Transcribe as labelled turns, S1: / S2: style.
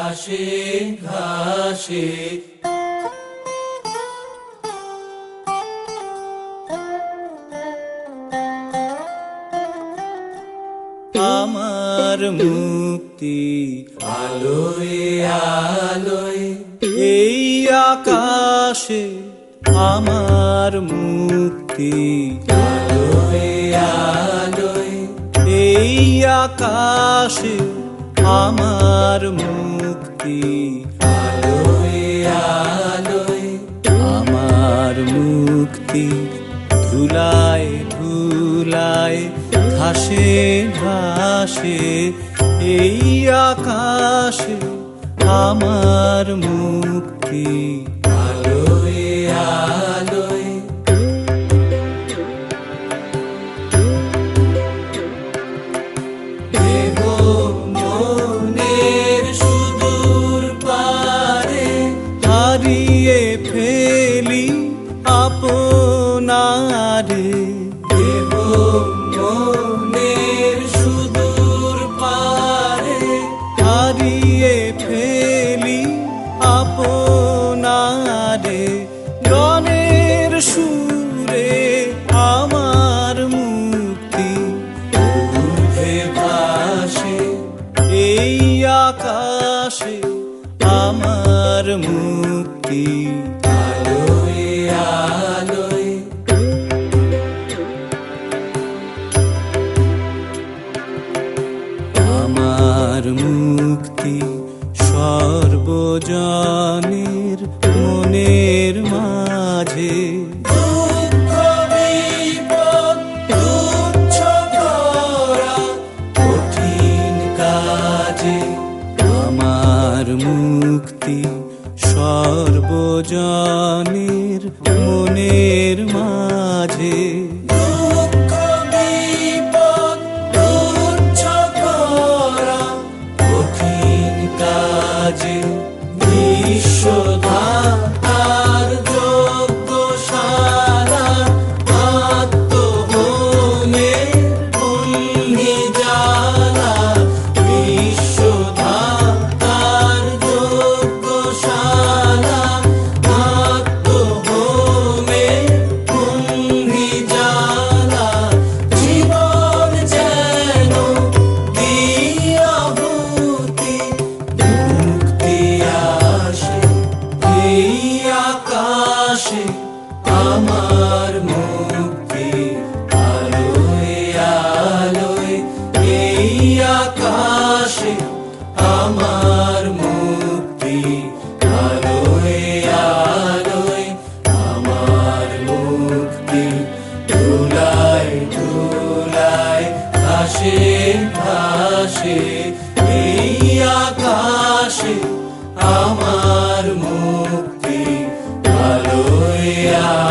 S1: ঘাসে ঘাসে।
S2: আমার মুক্তি
S1: আলোয় আলোয়
S2: এই আকাশে, আমার মুক্তি
S1: আলোয় আলোয়
S2: এই আকাশে, আমার মুক্তি
S1: আলোয় আলোয়।
S2: আমার মুক্তি ধুলায় ধুলায় ঘাসে ঘাসে, এই আকাশে আমার মুক্তি
S1: আলোয় আলোয় দেহ মনের সুদূর পারে
S2: হারিয়ে ফেলি আপনারে।
S1: দেহ মনের সুদূর পারে
S2: হারিয়ে ফেলি আপনারে, গানের সুরে আমার মুক্তি
S1: ঊর্ধ্বে ভাসে
S2: এই আকাশে, আমার মুক্তি
S1: আলোয় আলোয়।
S2: আমার মুক্তি সর্বজনের মনের মাঝে।
S1: দুঃখ বিপদ তুচ্ছ করা কঠিন কাজে
S2: আমার মুক্তি সর্বজনের মনের মাঝে।
S1: দুঃখ বিপদ তুচ্ছ করা কঠিন কাজে বিশ্বধাতার যজ্ঞশালা আত্মহোমের অগ্নি জ্বালা। বিশ্বধাতার যজ্ঞশালা আত্মহোমের অগ্নি জ্বালা। জীবন যেন দিয়াহুতি মুক্তি আসে এই আকাশে, আমার মুক্তি আলোয় আলোয় এই আকাশে, আমার মুক্তি আলোয় আলোয়। আমার মুক্তি ধুলায় ধুলায় ঘাসে ঘাসে এই আকাশে, আমার মুক্তি আলোয়